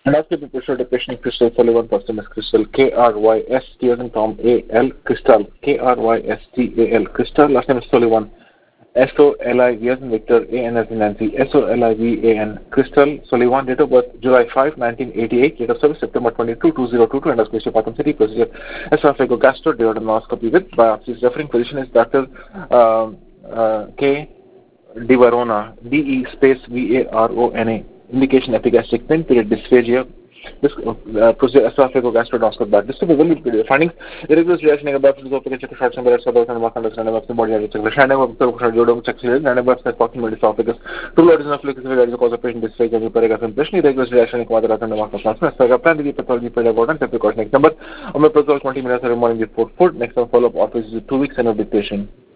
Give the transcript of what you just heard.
Endoscopy picture the patient Crystal Sullivan, person is Crystal K-R-Y-S-T as in Tom A-L, Crystal K-R-Y-S-T-A-L, Crystal, last name is Sullivan, S-O-L-I-V as in Victor, A-N as in Nancy, S-O-L-I-V-A-N, Crystal Sullivan, date of birth July 5, 1988, date of service September 22, 2022, endoscopy Pathum City, procedure esophageal duodenoscopy with biopsies. Referring physician is Dr. K. Devarona, D-E space V-A-R-O-N-A. Indication epigastric pain, period dysphagia. This procedure esophageal this to be very findings. Irregular reaction about esophagus short number of suburbs and understanding of the body standing of the check and about approximately esophagus. Two loads of fluid is the cause of patient dysphagia and paragraph impression. Irregular reaction and mark of transfer. Plan the pathology pedagogue and precaution. Next number, 20 minutes morning before food. Next follow up office is 2 weeks and no dictation.